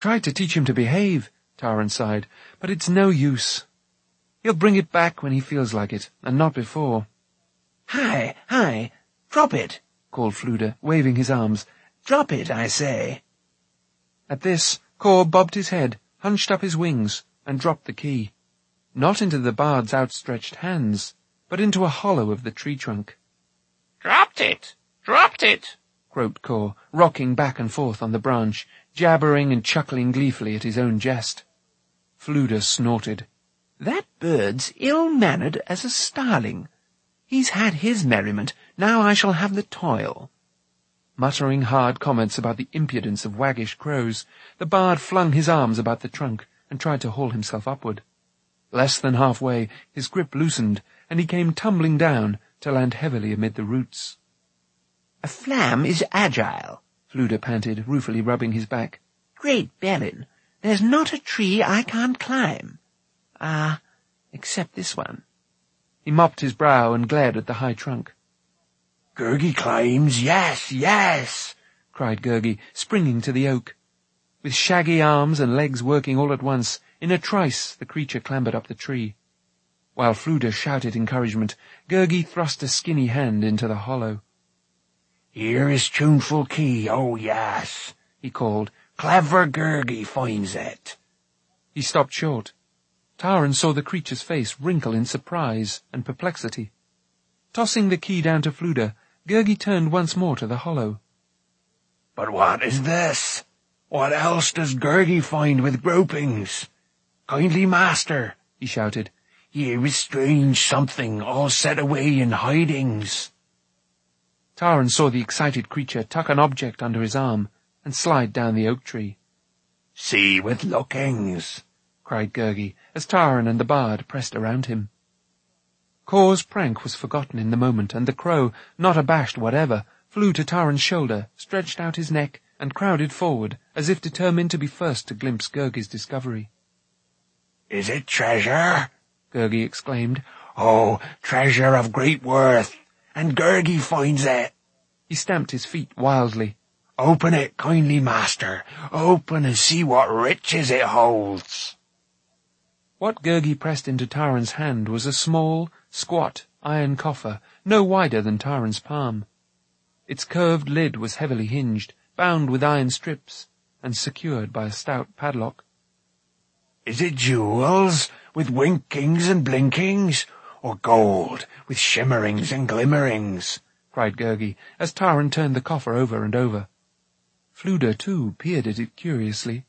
Tried to teach him to behave, Taran sighed, but it's no use. He'll bring it back when he feels like it, and not before. Hi, drop it, called Fluda, waving his arms. Drop it, I say. At this, Kor bobbed his head, hunched up his wings, and dropped the key. Not into the bard's outstretched hands, but into a hollow of the tree trunk. Dropped it, croaked Kor, rocking back and forth on the branch, jabbering and chuckling gleefully at his own jest. Fluda snorted. That bird's ill-mannered as a starling. He's had his merriment, now I shall have the toil. Muttering hard comments about the impudence of waggish crows, the bard flung his arms about the trunk and tried to haul himself upward. Less than halfway, his grip loosened, and he came tumbling down to land heavily amid the roots. A flam is agile, Fluda panted, ruefully rubbing his back. Great Belin, there's not a tree I can't climb. Except this one. He mopped his brow and glared at the high trunk. Gurgi climbs, yes, cried Gurgi, springing to the oak. With shaggy arms and legs working all at once, in a trice the creature clambered up the tree. While Fluda shouted encouragement, Gurgi thrust a skinny hand into the hollow. Here is tuneful key, oh yes, he called. Clever Gurgi finds it. He stopped short. Taran saw the creature's face wrinkle in surprise and perplexity. Tossing the key down to Fluda, Gurgi turned once more to the hollow. But what is this? What else does Gurgi find with gropings? Kindly master, he shouted, here is strange something all set away in hidings. Taran saw the excited creature tuck an object under his arm and slide down the oak tree. See with lookings, cried Gurgi, as Taran and the bard pressed around him. Kor's prank was forgotten in the moment, and the crow, not abashed whatever, flew to Taran's shoulder, stretched out his neck, and crowded forward, as if determined to be first to glimpse Gurgi's discovery. Is it treasure? Gurgi exclaimed. Oh, treasure of great worth, and Gurgi finds it. He stamped his feet wildly. Open it, kindly master, open and see what riches it holds. What Gurgi pressed into Taran's hand was a small, squat, iron coffer, no wider than Taran's palm. Its curved lid was heavily hinged, bound with iron strips, and secured by a stout padlock. Is it jewels, with winkings and blinkings, or gold, with shimmerings and glimmerings? Cried Gurgi, as Taran turned the coffer over and over. Fluda, too, peered at it curiously.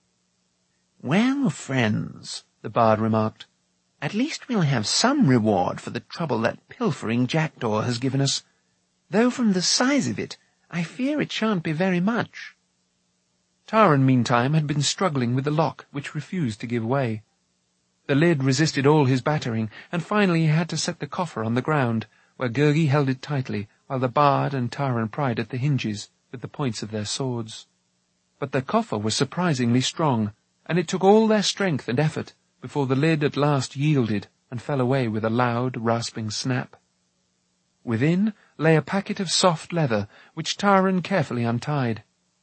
Well, friends, the bard remarked, at least we'll have some reward for the trouble that pilfering jackdaw has given us, though from the size of it, I fear it shan't be very much. Taran, meantime, had been struggling with the lock, which refused to give way. The lid resisted all his battering, and finally he had to set the coffer on the ground, where Gurgi held it tightly, while the bard and Taran pried at the hinges with the points of their swords. But the coffer was surprisingly strong, and it took all their strength and effort before the lid at last yielded and fell away with a loud, rasping snap. Within lay a packet of soft leather, which Taran carefully untied.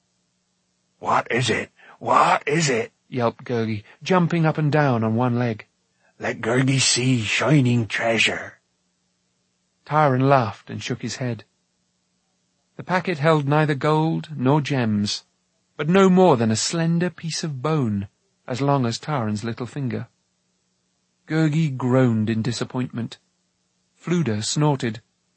What is it? What is it? Yelped Gurgi, jumping up and down on one leg. Let Gurgi see shining treasure. Taran laughed and shook his head. The packet held neither gold nor gems, but no more than a slender piece of bone, as long as Taran's little finger. Gurgi groaned in disappointment. Fluda snorted.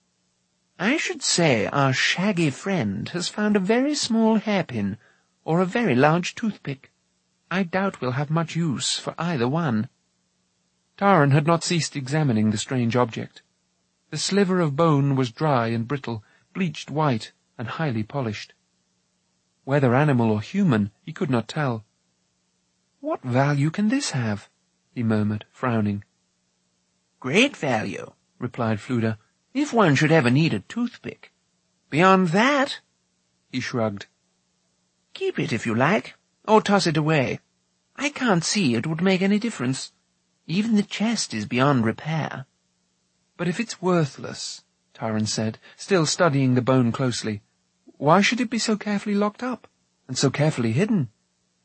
I should say our shaggy friend has found a very small hairpin, or a very large toothpick. I doubt we'll have much use for either one. Taran had not ceased examining the strange object. The sliver of bone was dry and brittle, bleached white, and highly polished. Whether animal or human, he could not tell. What value can this have? He murmured, frowning. Great value, replied Fluda, if one should ever need a toothpick. Beyond that, he shrugged. Keep it if you like, or toss it away. I can't see it would make any difference. Even the chest is beyond repair. But if it's worthless, Taran said, still studying the bone closely, why should it be so carefully locked up, and so carefully hidden?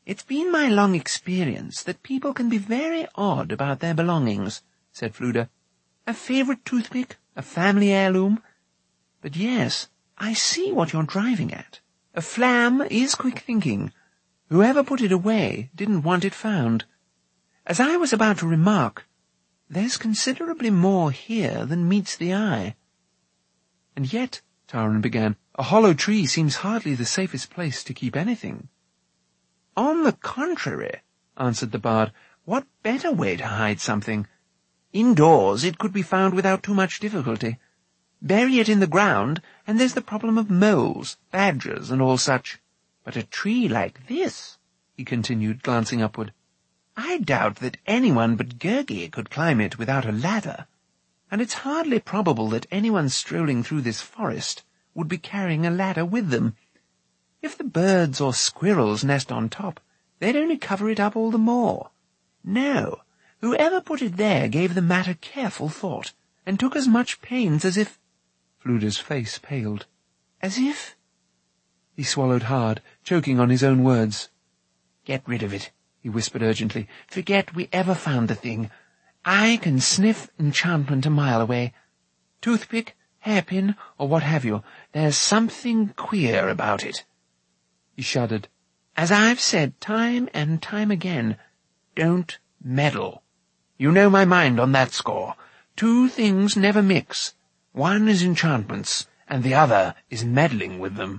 "It's been my long experience that people can be very odd about their belongings," said Fluda. "A favourite toothpick, a family heirloom. But yes, I see what you're driving at. A flam is quick thinking. Whoever put it away didn't want it found. As I was about to remark, there's considerably more here than meets the eye." "And yet," Taran began, "a hollow tree seems hardly the safest place to keep anything." "On the contrary," answered the bard, "what better way to hide something? Indoors it could be found without too much difficulty. Bury it in the ground, and there's the problem of moles, badgers, and all such. But a tree like this," he continued, glancing upward, "I doubt that anyone but Gurgi could climb it without a ladder, and it's hardly probable that anyone strolling through this forest would be carrying a ladder with them. If the birds or squirrels nest on top, they'd only cover it up all the more. No, whoever put it there gave the matter careful thought, and took as much pains as if—" Fluda's face paled. "As if—" He swallowed hard, choking on his own words. "Get rid of it," he whispered urgently. "Forget we ever found the thing. I can sniff enchantment a mile away. Toothpick, hairpin, or what have you, there's something queer about it." He shuddered. "As I've said time and time again, don't meddle. You know my mind on that score. Two things never mix. One is enchantments, and the other is meddling with them."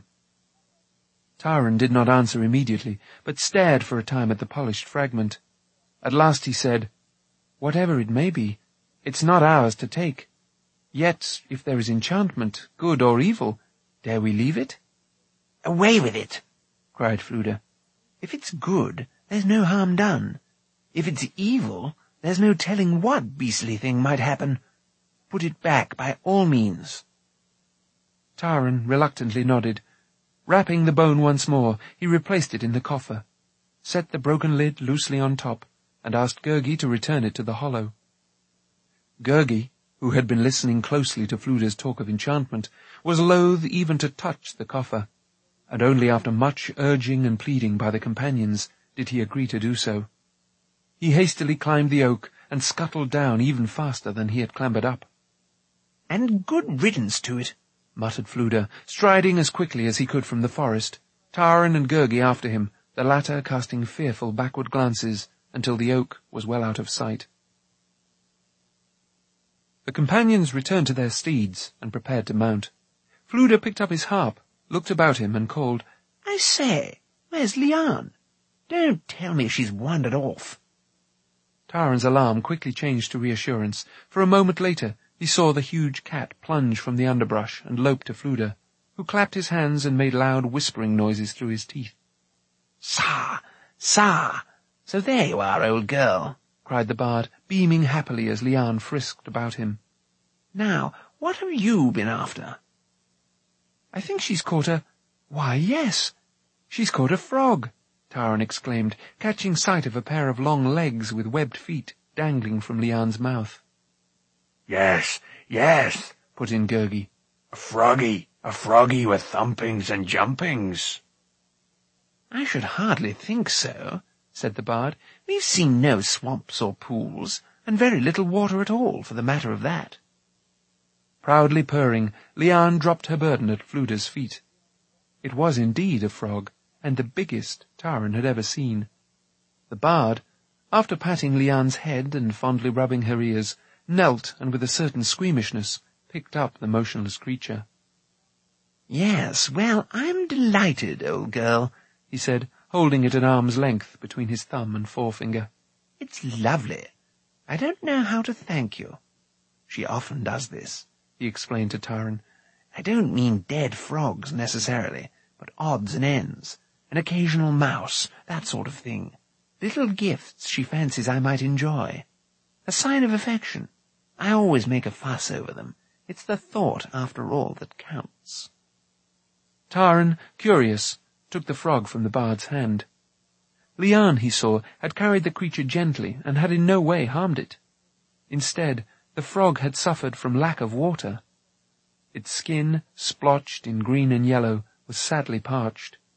Taran did not answer immediately, but stared for a time at the polished fragment. At last he said, "Whatever it may be, it's not ours to take. Yet, if there is enchantment, good or evil, dare we leave it?" "Away with it!" cried Fluda. "If it's good, there's no harm done. If it's evil, there's no telling what beastly thing might happen. Put it back by all means." Taran reluctantly nodded. Wrapping the bone once more, he replaced it in the coffer, set the broken lid loosely on top, and asked Gurgi to return it to the hollow. Gurgi, who had been listening closely to Fluda's talk of enchantment, was loath even to touch the coffer, and only after much urging and pleading by the companions did he agree to do so. He hastily climbed the oak and scuttled down even faster than he had clambered up. "And good riddance to it," muttered Fluda, striding as quickly as he could from the forest, Taran and Gurgi after him, the latter casting fearful backward glances until the oak was well out of sight. The companions returned to their steeds and prepared to mount. Fluda picked up his harp, looked about him, and called, "I say, where's Liane? Don't tell me she's wandered off." Taran's alarm quickly changed to reassurance, for a moment later he saw the huge cat plunge from the underbrush and lope to Fluda, who clapped his hands and made loud whispering noises through his teeth. "Sa! Sa! So there you are, old girl," cried the bard, beaming happily as Liane frisked about him. "Now, what have you been after?" "I think she's caught a— Why, yes, she's caught a frog," Taran exclaimed, catching sight of a pair of long legs with webbed feet dangling from Liane's mouth. Yes, yes, put in Gurgi. A froggy with thumpings and jumpings." "I should hardly think so," said the bard. "We've seen no swamps or pools, and very little water at all, for the matter of that." Proudly purring, Liane dropped her burden at Fluda's feet. It was indeed a frog, and the biggest Taran had ever seen. The bard, after patting Liane's head and fondly rubbing her ears, knelt and with a certain squeamishness picked up the motionless creature. "Yes, well, I'm delighted, old girl," he said, holding it at arm's length between his thumb and forefinger. "It's lovely. I don't know how to thank you." She often does this, he explained to Taran. "I don't mean dead frogs necessarily, but odds and ends, an occasional mouse, that sort of thing. Little gifts she fancies I might enjoy. A sign of affection. I always make a fuss over them. It's the thought, after all, that counts." Taran, curious, took the frog from the bard's hand. Liane, he saw, had carried the creature gently and had in no way harmed it. Instead, the frog had suffered from lack of water. Its skin, splotched in green and yellow, was sadly parched.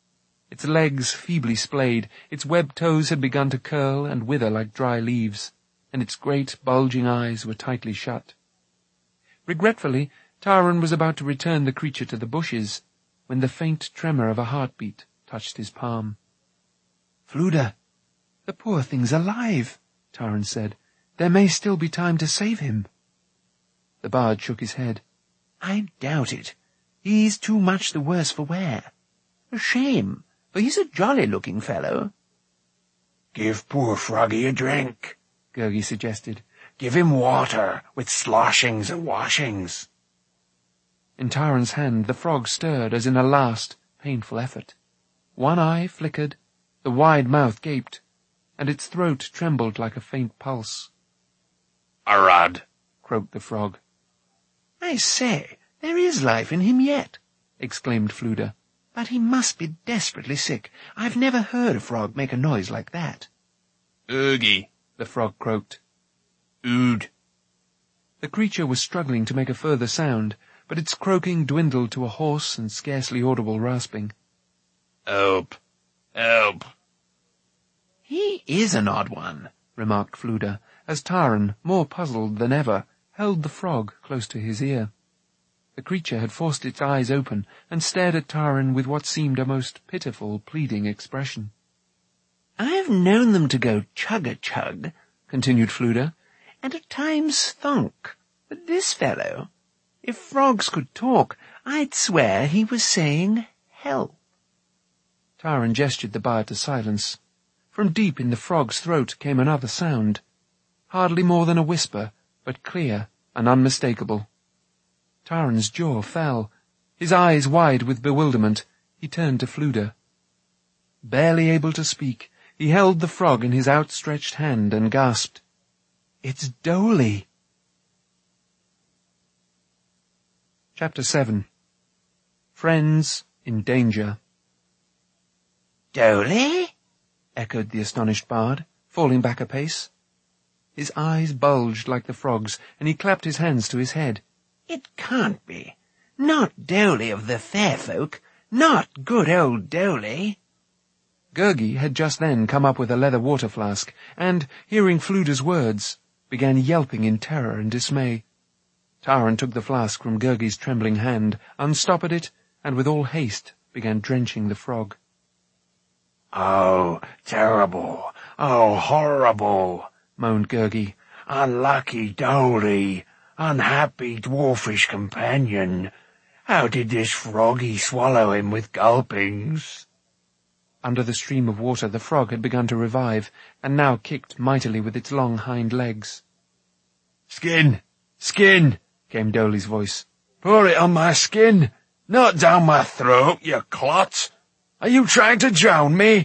Its legs feebly splayed, its webbed toes had begun to curl and wither like dry leaves, and its great, bulging eyes were tightly shut. Regretfully, Taran was about to return the creature to the bushes, when the faint tremor of a heartbeat touched his palm. "Flood, the poor thing's alive," Taran said. "There may still be time to save him." The bard shook his head. "I doubt it. He's too much the worse for wear. A shame, for he's a jolly-looking fellow." "Give poor Froggy a drink," Gurgi suggested. "Give him water, with sloshings and washings." In Taran's hand the frog stirred as in a last, painful effort. One eye flickered, the wide mouth gaped, and its throat trembled like a faint pulse. "Arad," croaked the frog. "I say, there is life in him yet," exclaimed Flood. "But he must be desperately sick. I've never heard a frog make a noise like that." "Oogie," the frog croaked. "Ood." The creature was struggling to make a further sound, but its croaking dwindled to a hoarse and scarcely audible rasping. "Help! Help!" "He is an odd one," remarked Flood, as Taran, more puzzled than ever, held the frog close to his ear. The creature had forced its eyes open and stared at Taran with what seemed a most pitiful, pleading expression. "I've known them to go chug-a-chug," continued Flood, "and at times thunk. But this fellow, if frogs could talk, I'd swear he was saying help." Taran gestured the bard to silence. From deep in the frog's throat came another sound, hardly more than a whisper, but clear and unmistakable. Taran's jaw fell. His eyes wide with bewilderment, he turned to Flood. Barely able to speak, he held the frog in his outstretched hand and gasped, "It's Dolly!" Chapter 7. Friends in Danger. "Dolly?" echoed the astonished bard, falling back a pace. His eyes bulged like the frog's, and he clapped his hands to his head. "It can't be. Not Dolly of the fair folk. Not good old Dolly." Gurgi had just then come up with a leather water flask, and, hearing Flood's words, began yelping in terror and dismay. Taran took the flask from Gurgi's trembling hand, unstoppered it, and with all haste began drenching the frog. "Oh, terrible! Oh, horrible!" moaned Gurgi. "Unlucky Dolly! Unhappy dwarfish companion! How did this froggy swallow him with gulpings?" Under the stream of water the frog had begun to revive, and now kicked mightily with its long hind legs. "Skin! Skin!" came Dolly's voice. "Pour it on my skin! Not down my throat, you clot! Are you trying to drown me?"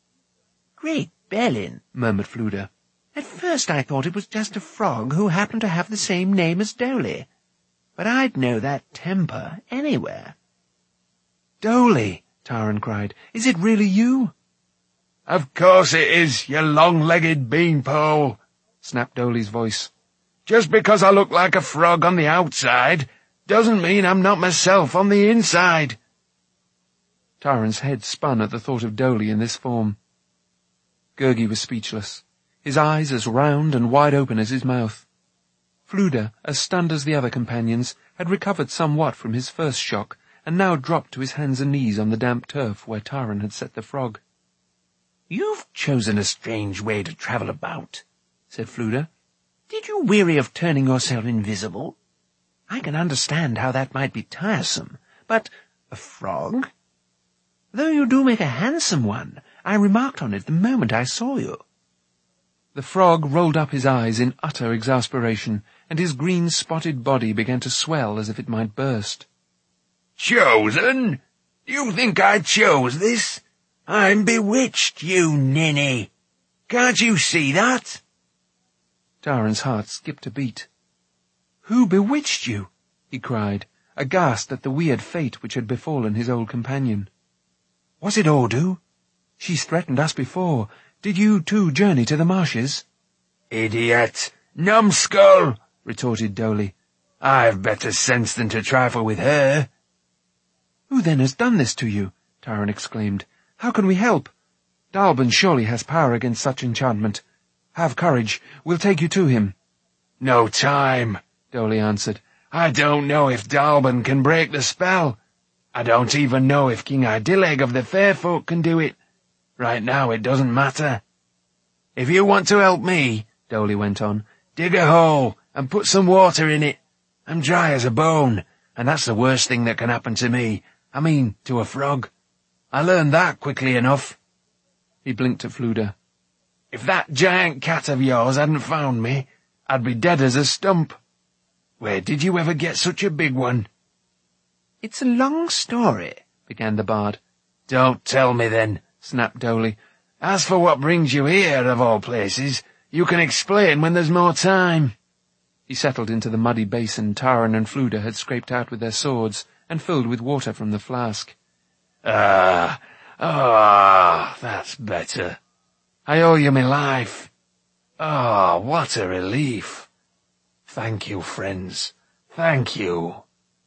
"Great Bellin," murmured Flood. "at first I thought it was just a frog who happened to have the same name as Dolly. But I'd know that temper anywhere." "Dolly!" Taran cried. "Is it really you?" "Of course it is, you long-legged beanpole," snapped Dolly's voice. "Just because I look like a frog on the outside doesn't mean I'm not myself on the inside." Taran's head spun at the thought of Dolly in this form. Gurgi was speechless, his eyes as round and wide open as his mouth. Flood, as stunned as the other companions, had recovered somewhat from his first shock, and now dropped to his hands and knees on the damp turf where Taran had set the frog. "You've chosen a strange way to travel about," said Flood. "Did you weary of turning yourself invisible? I can understand how that might be tiresome, but a frog? Though you do make a handsome one, I remarked on it the moment I saw you." The frog rolled up his eyes in utter exasperation, and his green spotted body began to swell as if it might burst. "Chosen? You think I chose this? I'm bewitched, you ninny. Can't you see that?" Taran's heart skipped a beat. "Who bewitched you?" he cried, aghast at the weird fate which had befallen his old companion. "Was it Ordu? She's threatened us before. Did you too journey to the marshes?" "Idiot! Numbskull!" retorted Dolly. "I've better sense than to trifle with her." "Who then has done this to you?" Taran exclaimed. How can we help? Dallben surely has power against such enchantment. Have courage. We'll take you to him. No time, Dolly answered. I don't know if Dallben can break the spell. I don't even know if King Idileg of the Fair Folk can do it. Right now it doesn't matter. If you want to help me, Dolly went on, dig a hole and put some water in it. I'm dry as a bone, and that's the worst thing that can happen to me. I mean, to a frog. I learned that quickly enough. He blinked at Fluda. If that giant cat of yours hadn't found me, I'd be dead as a stump. Where did you ever get such a big one? It's a long story, began the bard. Don't tell me then, snapped Dolly. As for what brings you here, of all places, you can explain when there's more time. He settled into the muddy basin Taran and Fluda had scraped out with their swords and filled with water from the flask. That's better. I owe you my life. What a relief. Thank you, friends. Thank you.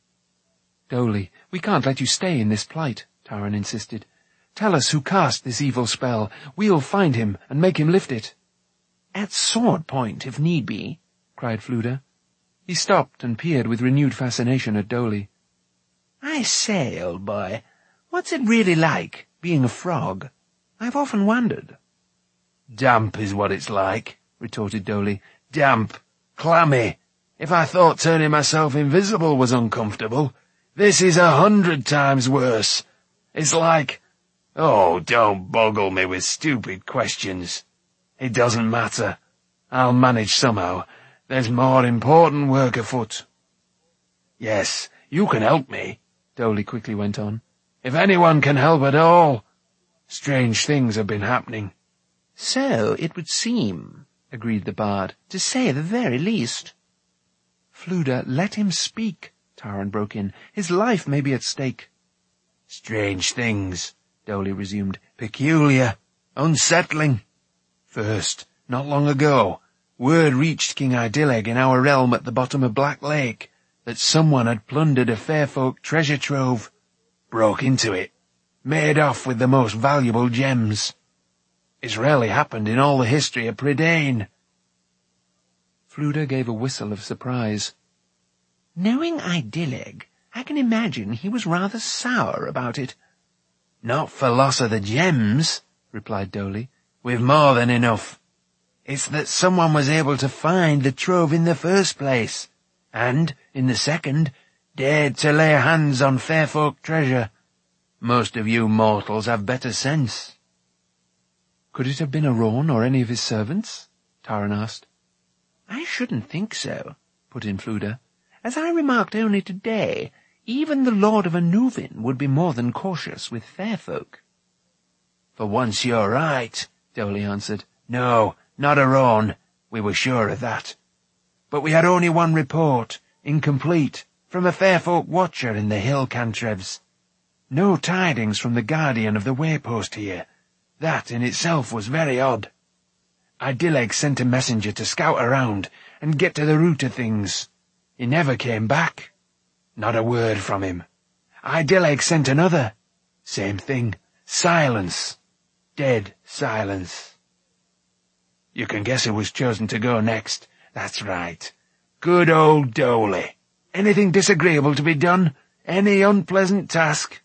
Dolly, we can't let you stay in this plight, Taran insisted. Tell us who cast this evil spell. We'll find him and make him lift it. At sword point, if need be, cried Fluda. He stopped and peered with renewed fascination at Dolly. I say, old boy, what's it really like, being a frog? I've often wondered. Damp is what it's like, retorted Dolly. Damp. Clammy. If I thought turning myself invisible was uncomfortable, this is 100 times worse. It's like... Oh, don't boggle me with stupid questions. It doesn't matter. I'll manage somehow. There's more important work afoot. Yes, you can help me, Dolly quickly went on. If anyone can help at all. Strange things have been happening. So it would seem, agreed the bard, to say the very least. Fluda, let him speak, Taran broke in. His life may be at stake. Strange things, Dolly resumed. Peculiar, unsettling. First, not long ago, word reached King Idileg in our realm at the bottom of Black Lake that someone had plundered a Fairfolk treasure trove, broke into it, made off with the most valuable gems. It's rarely happened in all the history of Prydain. Fluda gave a whistle of surprise. Knowing Idileg, I can imagine he was rather sour about it. Not for loss of the gems, replied Dolly. We've more than enough. It's that someone was able to find the trove in the first place, and, in the second, dared to lay hands on Fairfolk treasure. Most of you mortals have better sense. Could it have been Arawn or any of his servants? Taran asked. I shouldn't think so, put in Fluda. As I remarked only today, even the Lord of Anuvin would be more than cautious with Fairfolk. For once you're right, Dolly answered. No, not Arawn. We were sure of that. But we had only one report, incomplete, from a Fairfolk watcher in the hill cantrevs. No tidings from the guardian of the waypost here. That in itself was very odd. Idileg sent a messenger to scout around and get to the root of things. He never came back. Not a word from him. Idileg sent another. Same thing. Silence. Dead silence. You can guess who was chosen to go next. That's right. Good old Dolly. Anything disagreeable to be done? Any unpleasant task?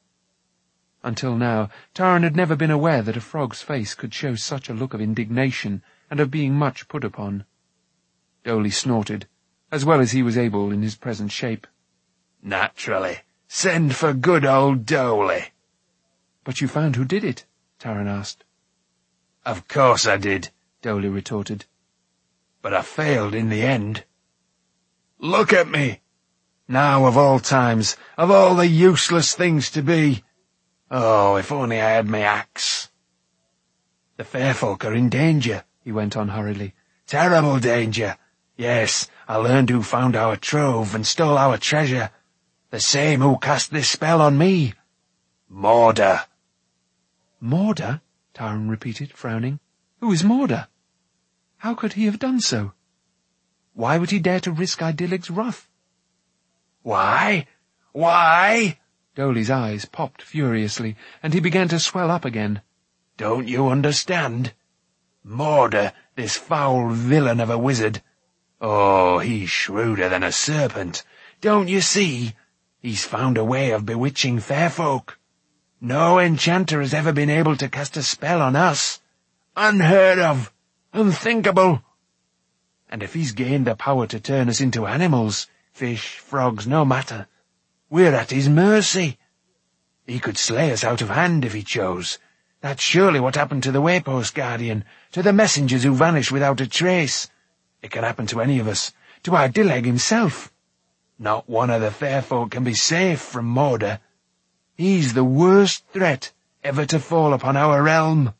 Until now, Taran had never been aware that a frog's face could show such a look of indignation and of being much put upon. Dolly snorted, as well as he was able in his present shape. Naturally. Send for good old Dolly. But you found who did it? Taran asked. Of course I did, Dolly retorted. But I failed in the end. Look at me! Now of all times, of all the useless things to be. Oh, if only I had my axe. The Fairfolk are in danger, he went on hurriedly. Terrible danger. Yes, I learned who found our trove and stole our treasure. The same who cast this spell on me. Mordor. Mordor? Taran repeated, frowning. Who is Mordor? How could he have done so? Why would he dare to risk Idileg's wrath? Why? Why? Dole's eyes popped furiously, and he began to swell up again. "Don't you understand? Mordor, this foul villain of a wizard. Oh, he's shrewder than a serpent. Don't you see? He's found a way of bewitching fair folk. No enchanter has ever been able to cast a spell on us. Unheard of. Unthinkable. And if he's gained the power to turn us into animals, fish, frogs, no matter, we're at his mercy. He could slay us out of hand if he chose. That's surely what happened to the Waypost Guardian, to the messengers who vanished without a trace. It can happen to any of us, to Ardileg himself. Not one of the fair folk can be safe from Mordor. He's the worst threat ever to fall upon our realm."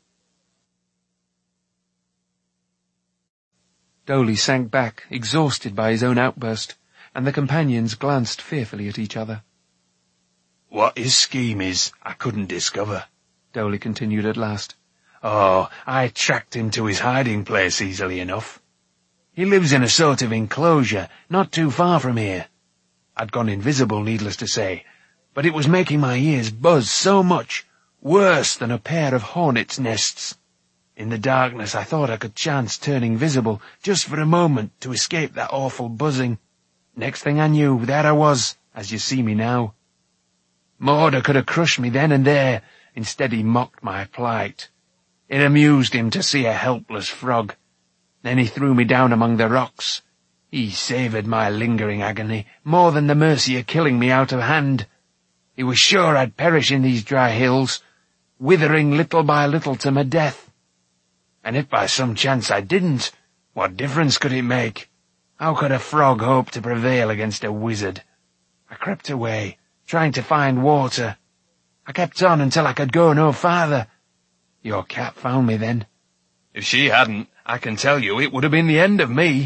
Dole sank back, exhausted by his own outburst, and the companions glanced fearfully at each other. "What his scheme is, I couldn't discover," Dole continued at last. "Oh, I tracked him to his hiding place easily enough. He lives in a sort of enclosure, not too far from here. I'd gone invisible, needless to say, but it was making my ears buzz so much, worse than a pair of hornets' nests. In the darkness I thought I could chance turning visible, just for a moment, to escape that awful buzzing. Next thing I knew, there I was, as you see me now. Mordor could have crushed me then and there. Instead he mocked my plight. It amused him to see a helpless frog. Then he threw me down among the rocks. He savoured my lingering agony more than the mercy of killing me out of hand. He was sure I'd perish in these dry hills, withering little by little to my death. And if by some chance I didn't, what difference could it make? How could a frog hope to prevail against a wizard? I crept away, trying to find water. I kept on until I could go no farther. Your cat found me then. If she hadn't, I can tell you it would have been the end of me."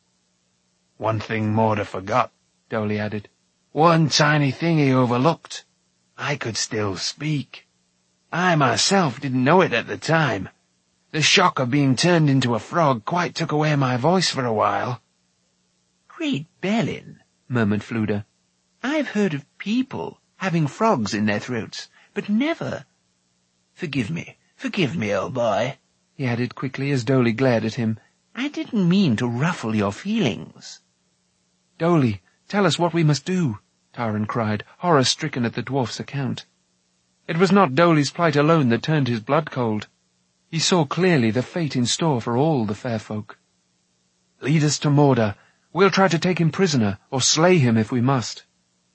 "One thing Mordor forgot," Dole added. "One tiny thing he overlooked. I could still speak. I myself didn't know it at the time. The shock of being turned into a frog quite took away my voice for a while." "Great Balin," murmured Fluda. "I've heard of people having frogs in their throats, but never— Forgive me, old boy," he added quickly as Dole glared at him. "I didn't mean to ruffle your feelings." "Dole, tell us what we must do," Taran cried, horror-stricken at the dwarf's account. It was not Dole's plight alone that turned his blood cold. He saw clearly the fate in store for all the fair folk. "Lead us to Mordor. We'll try to take him prisoner, or slay him if we must."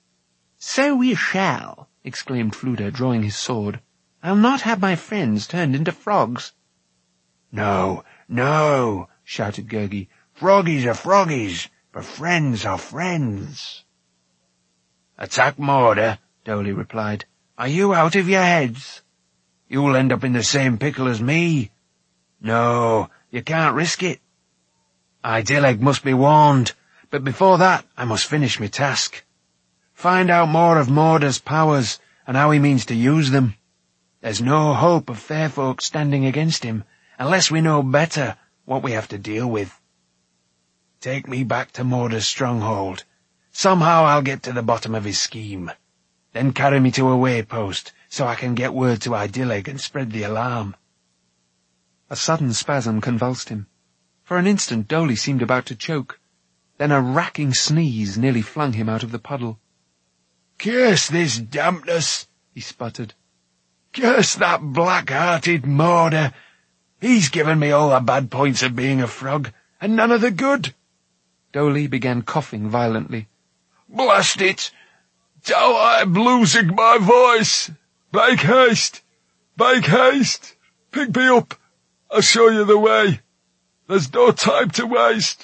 "So we shall," exclaimed Fluda, drawing his sword. "I'll not have my friends turned into frogs." No, no," shouted Gurgi. "Froggies are froggies, but friends are friends." "Attack Mordor," Dole replied. "Are you out of your heads? You'll end up in the same pickle as me. No, you can't risk it. Ardileg must be warned, but before that I must finish my task. Find out more of Mordor's powers and how he means to use them. There's no hope of fair folk standing against him unless we know better what we have to deal with. Take me back to Mordor's stronghold. Somehow I'll get to the bottom of his scheme. Then carry me to a waypost so I can get word to Ardileg and spread the alarm." A sudden spasm convulsed him. For an instant Dole seemed about to choke. Then a racking sneeze nearly flung him out of the puddle. "Curse this dampness," he sputtered. "Curse that black-hearted Mordor. He's given me all the bad points of being a frog, and none of the good." Dole began coughing violently. "Blast it! Now I'm losing my voice. Make haste! Make haste! Pick me up. I'll show you the way. There's no time to waste."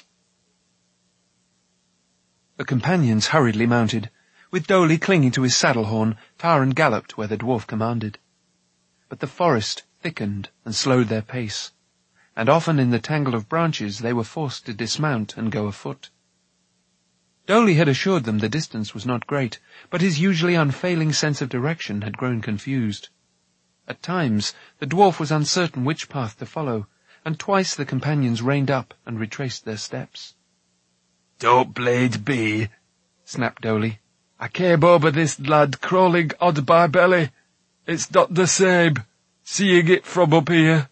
The companions hurriedly mounted. With Dole clinging to his saddle-horn, Taran galloped where the dwarf commanded. But the forest thickened and slowed their pace, and often in the tangle of branches they were forced to dismount and go afoot. Dole had assured them the distance was not great, but his usually unfailing sense of direction had grown confused. At times the dwarf was uncertain which path to follow, and twice the companions reined up and retraced their steps. "Don't blade be," snapped Dole. I came over this lad crawling on my belly. It's not the same, seeing it from up here.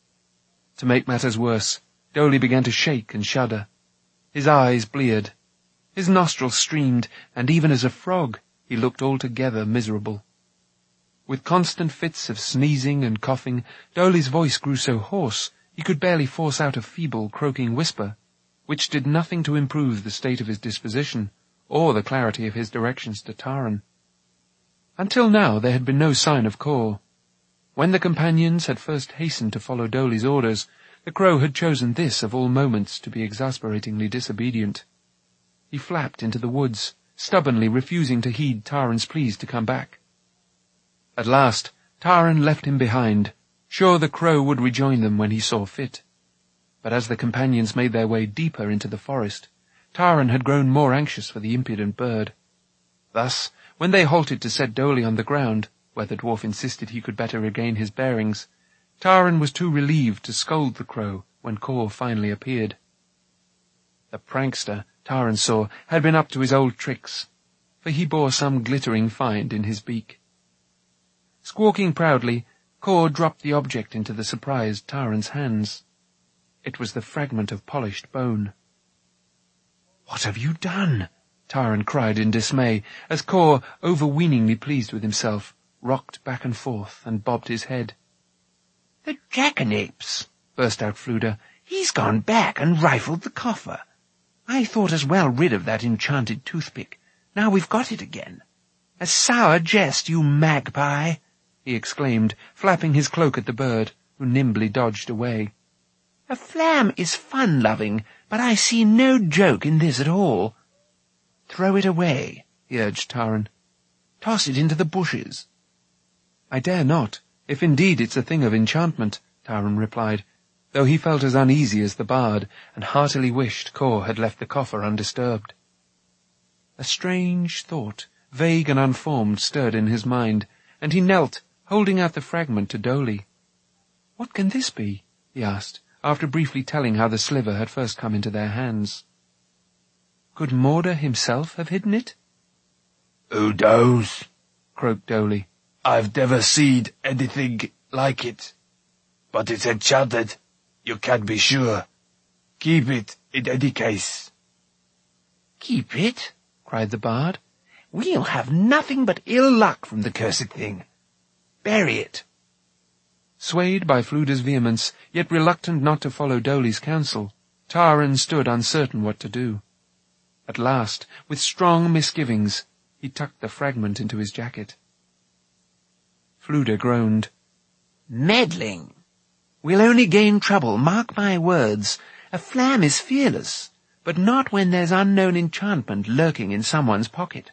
To make matters worse, Dolly began to shake and shudder. His eyes bleared. His nostrils streamed, and even as a frog, he looked altogether miserable. With constant fits of sneezing and coughing, Dolly's voice grew so hoarse he could barely force out a feeble, croaking whisper, which did nothing to improve the state of his disposition, or the clarity of his directions to Taran. Until now there had been no sign of Kor. When the companions had first hastened to follow Dolly's orders, the crow had chosen this of all moments to be exasperatingly disobedient. He flapped into the woods, stubbornly refusing to heed Taran's pleas to come back. At last, Taran left him behind, sure the crow would rejoin them when he saw fit. But as the companions made their way deeper into the forest, Taran had grown more anxious for the impudent bird. Thus, when they halted to set Dolly on the ground, where the dwarf insisted he could better regain his bearings, Taran was too relieved to scold the crow when Kor finally appeared. The prankster, Taran saw, had been up to his old tricks, for he bore some glittering find in his beak. Squawking proudly, Kor dropped the object into the surprised Taran's hands. It was the fragment of polished bone. "What have you done?" Taran cried in dismay, as Kor, overweeningly pleased with himself, rocked back and forth and bobbed his head. "The jackanapes!" burst out Fluda. "He's gone back and rifled the coffer. I thought us well rid of that enchanted toothpick. Now we've got it again. A sour jest, you magpie!" he exclaimed, flapping his cloak at the bird, who nimbly dodged away. "A flam is fun-loving, but I see no joke in this at all." "Throw it away," he urged Taran. "Toss it into the bushes." "I dare not, if indeed it's a thing of enchantment," Taran replied, though he felt as uneasy as the bard, and heartily wished Kor had left the coffer undisturbed. A strange thought, vague and unformed, stirred in his mind, and he knelt, holding out the fragment to Dolly. "What can this be?" he asked, after briefly telling how the sliver had first come into their hands. "Could Mordor himself have hidden it?" "Who knows?" croaked Dolly. "I've never seen anything like it. But it's enchanted, you can be sure. Keep it in any case." "Keep it?" cried the bard. "We'll have nothing but ill luck from the cursed thing. Bury it." Swayed by Fluda's vehemence, yet reluctant not to follow Dolly's counsel, Taran stood uncertain what to do. At last, with strong misgivings, he tucked the fragment into his jacket. Fluda groaned. "Meddling! We'll only gain trouble, mark my words. A flam is fearless, but not when there's unknown enchantment lurking in someone's pocket."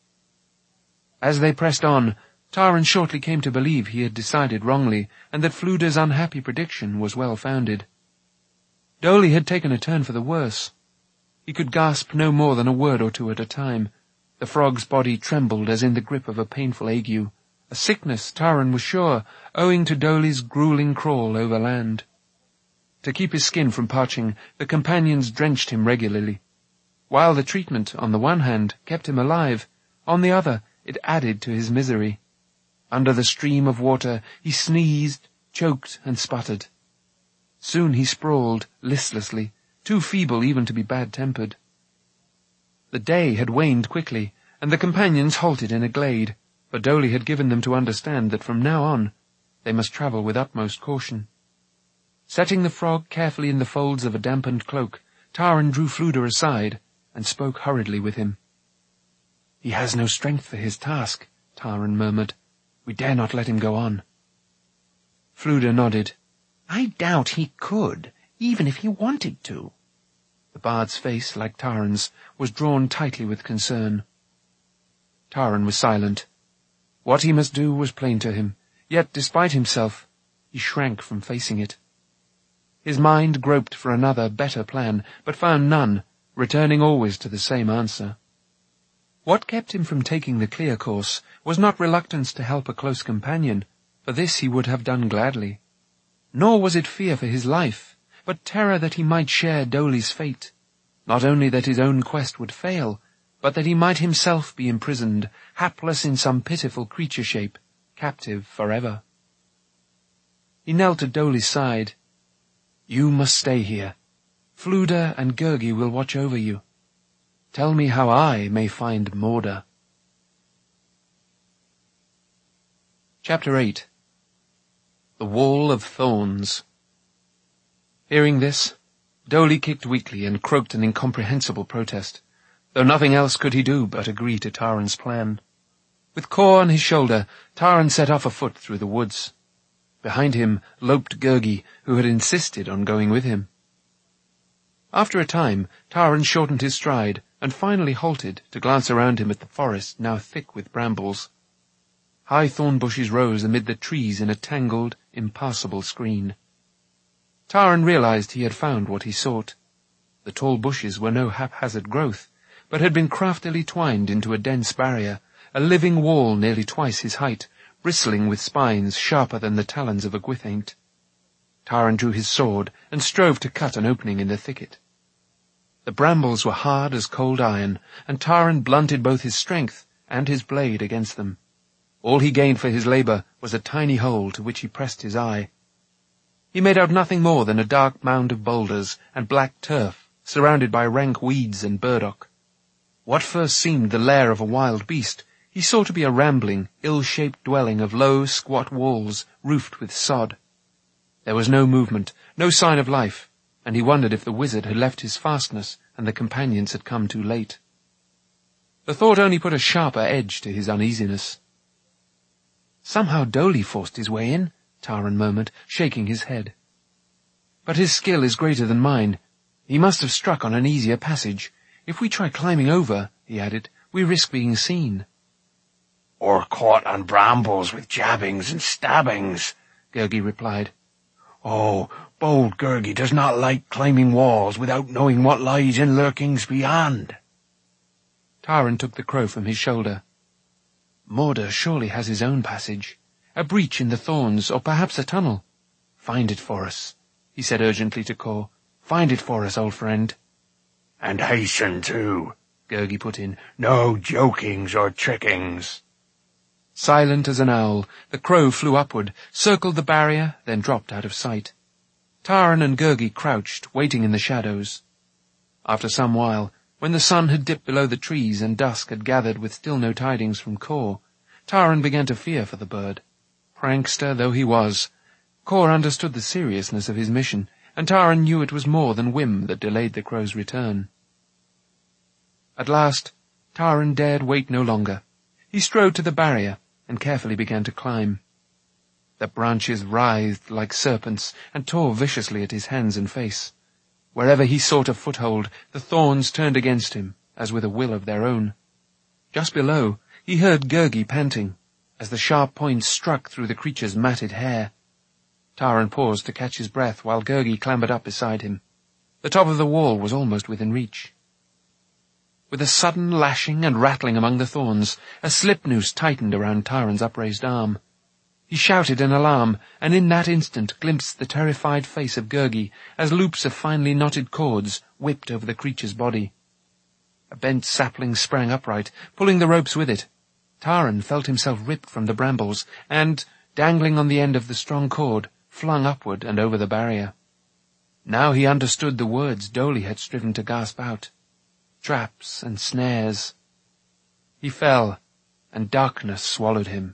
As they pressed on, Taran shortly came to believe he had decided wrongly, and that Fluda's unhappy prediction was well founded. Dolly had taken a turn for the worse. He could gasp no more than a word or two at a time. The frog's body trembled as in the grip of a painful ague, a sickness, Taran was sure, owing to Dolly's grueling crawl over land. To keep his skin from parching, the companions drenched him regularly. While the treatment, on the one hand, kept him alive, on the other, it added to his misery. Under the stream of water, he sneezed, choked, and sputtered. Soon he sprawled, listlessly, too feeble even to be bad-tempered. The day had waned quickly, and the companions halted in a glade, for Dolly had given them to understand that from now on they must travel with utmost caution. Setting the frog carefully in the folds of a dampened cloak, Taran drew Fluda aside and spoke hurriedly with him. "He has no strength for his task," Taran murmured. "We dare not let him go on." Fluda nodded. "I doubt he could, even if he wanted to." The bard's face, like Taran's, was drawn tightly with concern. Taran was silent. What he must do was plain to him, yet, despite himself, he shrank from facing it. His mind groped for another, better plan, but found none, returning always to the same answer. What kept him from taking the clear course was not reluctance to help a close companion, for this he would have done gladly. Nor was it fear for his life, but terror that he might share Dolly's fate. Not only that his own quest would fail, but that he might himself be imprisoned, hapless in some pitiful creature shape, captive forever. He knelt at Doli's side. "You must stay here. Flood and Gurgi will watch over you. Tell me how I may find Morda." Chapter 8. The Wall of Thorns. Hearing this, Doli kicked weakly and croaked an incomprehensible protest, though nothing else could he do but agree to Taran's plan. With Kor on his shoulder, Taran set off afoot through the woods. Behind him loped Gurgi, who had insisted on going with him. After a time, Taran shortened his stride, and finally halted to glance around him at the forest now thick with brambles. High thorn bushes rose amid the trees in a tangled, impassable screen. Taran realized he had found what he sought. The tall bushes were no haphazard growth, but had been craftily twined into a dense barrier, a living wall nearly twice his height, bristling with spines sharper than the talons of a Gwythaint. Taran drew his sword and strove to cut an opening in the thicket. The brambles were hard as cold iron, and Taran blunted both his strength and his blade against them. All he gained for his labour was a tiny hole to which he pressed his eye. He made out nothing more than a dark mound of boulders and black turf, surrounded by rank weeds and burdock. What first seemed the lair of a wild beast, he saw to be a rambling, ill-shaped dwelling of low, squat walls roofed with sod. There was no movement, no sign of life, and he wondered if the wizard had left his fastness and the companions had come too late. The thought only put a sharper edge to his uneasiness. "Somehow Doli forced his way in," Taran murmured, shaking his head. "But his skill is greater than mine. He must have struck on an easier passage. If we try climbing over," he added, "we risk being seen." "Or caught on brambles with jabbings and stabbings," Gurgi replied. "Oh, bold Gurgi does not like climbing walls without knowing what lies in lurkings beyond." Taran took the crow from his shoulder. "Morda surely has his own passage. A breach in the thorns, or perhaps a tunnel. Find it for us," he said urgently to Kor. "Find it for us, old friend." "And hasten, too," Gurgi put in. "No jokings or trickings." Silent as an owl, the crow flew upward, circled the barrier, then dropped out of sight. Taran and Gurgi crouched, waiting in the shadows. After some while, when the sun had dipped below the trees and dusk had gathered with still no tidings from Kor, Taran began to fear for the bird. Prankster though he was, Kor understood the seriousness of his mission, and Taran knew it was more than whim that delayed the crow's return. At last, Taran dared wait no longer. He strode to the barrier and carefully began to climb. The branches writhed like serpents and tore viciously at his hands and face. Wherever he sought a foothold, the thorns turned against him, as with a will of their own. Just below, he heard Gurgi panting, as the sharp points struck through the creature's matted hair. Taran paused to catch his breath while Gurgi clambered up beside him. The top of the wall was almost within reach. With a sudden lashing and rattling among the thorns, a slip noose tightened around Taran's upraised arm. He shouted in alarm, and in that instant glimpsed the terrified face of Gurgi as loops of finely knotted cords whipped over the creature's body. A bent sapling sprang upright, pulling the ropes with it. Taran felt himself ripped from the brambles, and, dangling on the end of the strong cord, flung upward and over the barrier. Now he understood the words Doli had striven to gasp out. Traps and snares. He fell, and darkness swallowed him.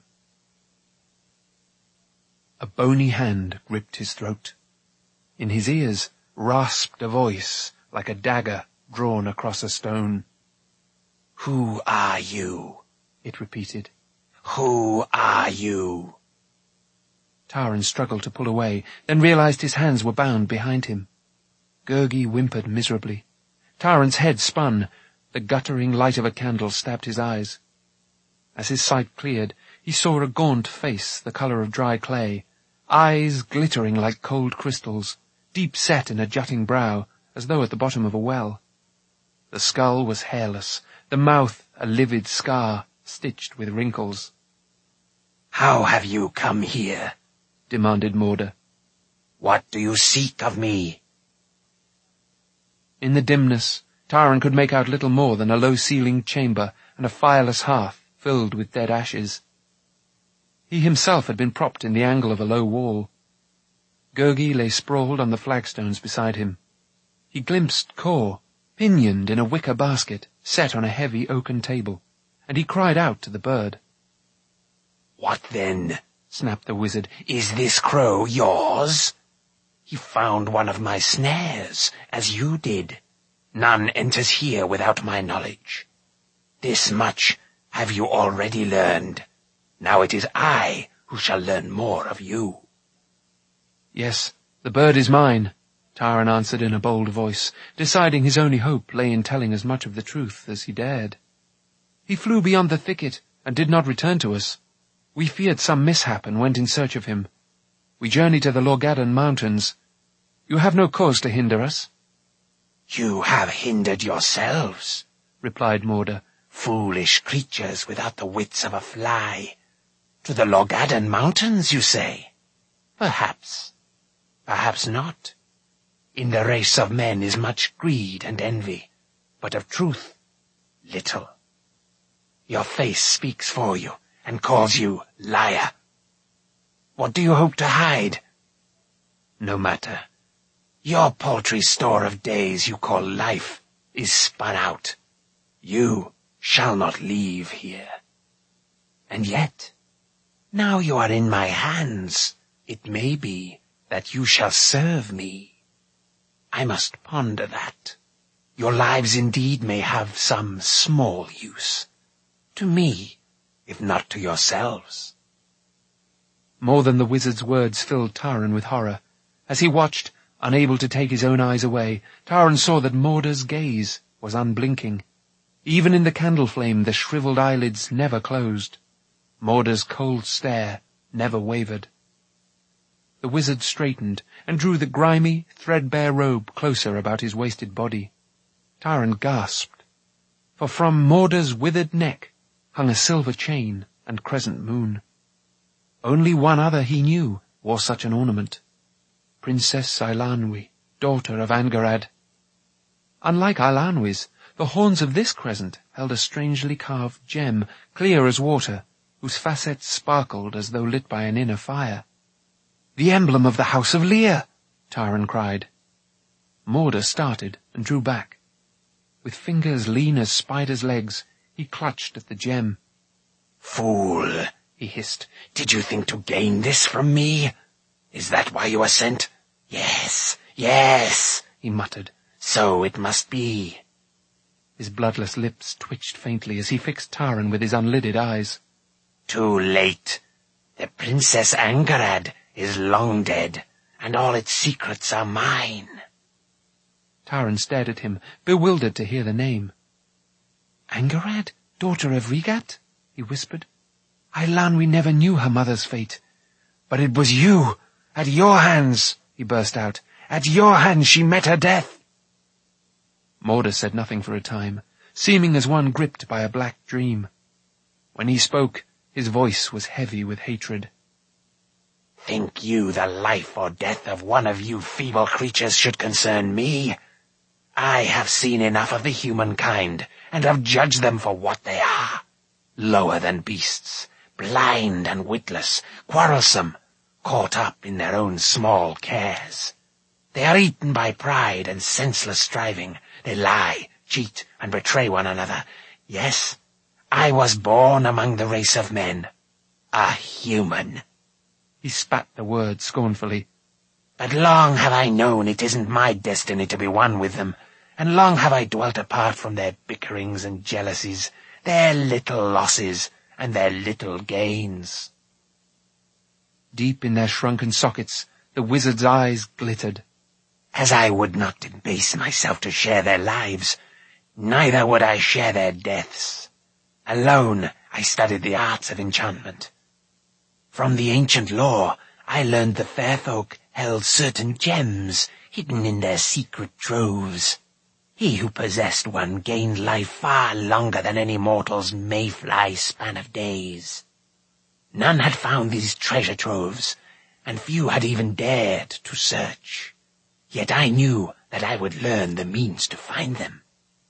A bony hand gripped his throat. In his ears rasped a voice like a dagger drawn across a stone. "Who are you?" it repeated. "Who are you?" Taran struggled to pull away, then realized his hands were bound behind him. Gurgi whimpered miserably. Taran's head spun. The guttering light of a candle stabbed his eyes. As his sight cleared, he saw a gaunt face the colour of dry clay, eyes glittering like cold crystals, deep set in a jutting brow, as though at the bottom of a well. The skull was hairless, the mouth a livid scar, stitched with wrinkles. "How have you come here?" demanded Morda. "What do you seek of me?" In the dimness, Taran could make out little more than a low-ceilinged chamber and a fireless hearth filled with dead ashes. He himself had been propped in the angle of a low wall. Gurgi lay sprawled on the flagstones beside him. He glimpsed Kor, pinioned in a wicker basket set on a heavy oaken table, and he cried out to the bird. "What then?" snapped the wizard. "Is this crow yours? He found one of my snares, as you did. None enters here without my knowledge. This much have you already learned. Now it is I who shall learn more of you." "Yes, the bird is mine," Taran answered in a bold voice, deciding his only hope lay in telling as much of the truth as he dared. "He flew beyond the thicket and did not return to us. We feared some mishap and went in search of him. We journeyed to the Lorgadan mountains. You have no cause to hinder us." "You have hindered yourselves," replied Morda. "Foolish creatures without the wits of a fly. To the Lorgadan mountains, you say? Perhaps. Perhaps not. In the race of men is much greed and envy, but of truth, little. Your face speaks for you and calls you liar. What do you hope to hide? No matter. Your paltry store of days you call life is spun out. You shall not leave here. And yet, now you are in my hands, it may be that you shall serve me. I must ponder that. Your lives indeed may have some small use. To me, if not to yourselves." More than the wizard's words filled Taran with horror. As he watched, unable to take his own eyes away, Taran saw that Morda's gaze was unblinking. Even in the candle flame the shriveled eyelids never closed. Morda's cold stare never wavered. The wizard straightened and drew the grimy, threadbare robe closer about his wasted body. Taran gasped, for from Morda's withered neck hung a silver chain and crescent moon. Only one other he knew wore such an ornament. Princess Eilonwy, daughter of Angharad. Unlike Eilonwy's, the horns of this crescent held a strangely carved gem, clear as water, whose facets sparkled as though lit by an inner fire. "The emblem of the House of Lear!" Taran cried. Morda started and drew back. With fingers lean as spiders' legs, he clutched at the gem. "Fool," he hissed. "Did you think to gain this from me? Is that why you were sent? Yes, yes," he muttered. "So it must be." His bloodless lips twitched faintly as he fixed Taran with his unlidded eyes. "Too late. The Princess Angharad is long dead, and all its secrets are mine." Taran stared at him, bewildered to hear the name. "Angharad, daughter of Rhygat?" he whispered. "Eilonwy never knew her mother's fate. But it was you, at your hands," he burst out. "At your hands she met her death." Morda said nothing for a time, seeming as one gripped by a black dream. When he spoke, his voice was heavy with hatred. "Think you the life or death of one of you feeble creatures should concern me? I have seen enough of the humankind, and have judged them for what they are. Lower than beasts, blind and witless, quarrelsome, caught up in their own small cares. They are eaten by pride and senseless striving. They lie, cheat, and betray one another. Yes, I was born among the race of men, a human." He spat the word scornfully. "But long have I known it isn't my destiny to be one with them, and long have I dwelt apart from their bickerings and jealousies, their little losses and their little gains." Deep in their shrunken sockets, the wizard's eyes glittered. "As I would not debase myself to share their lives, neither would I share their deaths. Alone I studied the arts of enchantment. From the ancient lore, I learned the fair folk held certain gems hidden in their secret troves. He who possessed one gained life far longer than any mortal's mayfly span of days. None had found these treasure troves, and few had even dared to search. Yet I knew that I would learn the means to find them.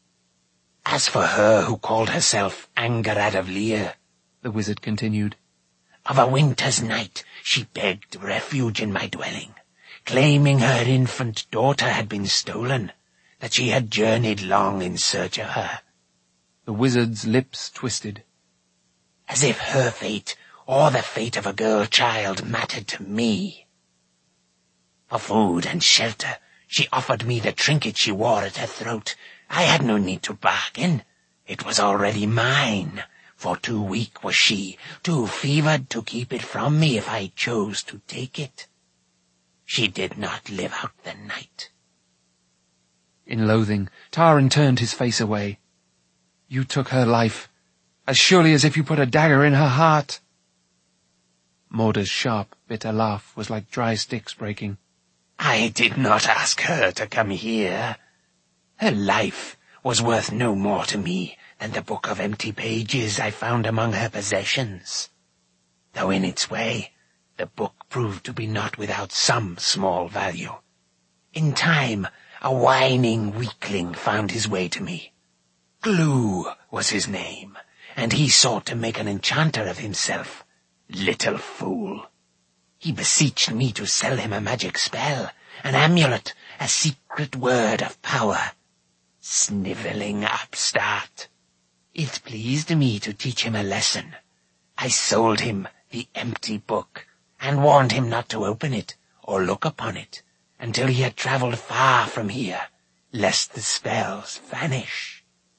As for her who called herself Angarad of Lir, the wizard continued, of a winter's night she begged refuge in my dwelling, claiming her infant daughter had been stolen, that she had journeyed long in search of her. The wizard's lips twisted. As if her fate, or the fate of a girl child, mattered to me. For food and shelter, she offered me the trinket she wore at her throat. I had no need to bargain. It was already mine, for too weak was she, too fevered to keep it from me if I chose to take it. She did not live out the night. In loathing, Taran turned his face away. You took her life, as surely as if you put a dagger in her heart. Morda's sharp, bitter laugh was like dry sticks breaking. I did not ask her to come here. Her life was worth no more to me than the book of empty pages I found among her possessions. Though in its way, the book proved to be not without some small value. In time, a whining weakling found his way to me. Glue was his name, and he sought to make an enchanter of himself. Little fool! He beseeched me to sell him a magic spell, an amulet, a secret word of power. Snivelling upstart! It pleased me to teach him a lesson. I sold him the empty book, and warned him not to open it or look upon it until he had travelled far from here, lest the spells vanish.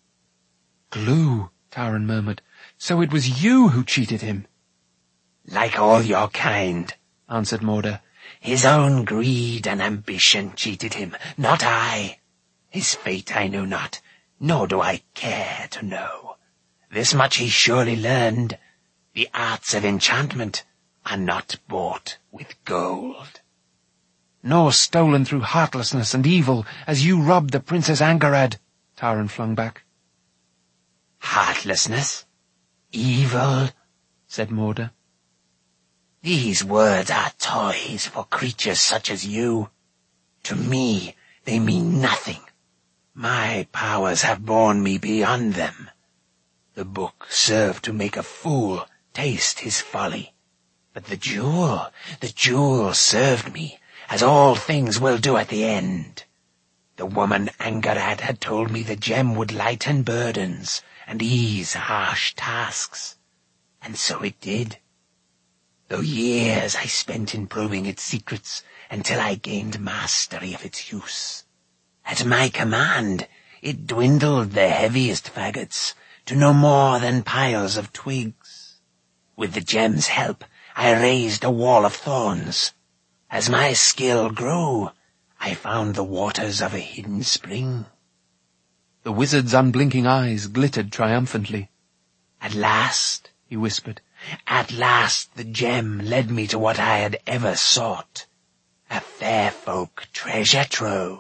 Glue, Taran murmured. So it was you who cheated him. Like all your kind, answered Morda. His own greed and ambition cheated him, not I. His fate I know not, nor do I care to know. This much he surely learned. The arts of enchantment are not bought with gold. Nor stolen through heartlessness and evil, as you robbed the Princess Angarad, Taran flung back. Heartlessness? Evil? Said Morda. These words are toys for creatures such as you. To me, they mean nothing. My powers have borne me beyond them. The book served to make a fool taste his folly. But the jewel served me, as all things will do at the end. The woman Angarad had told me the gem would lighten burdens and ease harsh tasks. And so it did. Though years I spent in probing its secrets until I gained mastery of its use. At my command, it dwindled the heaviest faggots to no more than piles of twigs. With the gem's help, I raised a wall of thorns. As my skill grew, I found the waters of a hidden spring. The wizard's unblinking eyes glittered triumphantly. At last, he whispered, at last the gem led me to what I had ever sought, a fair folk treasure trove.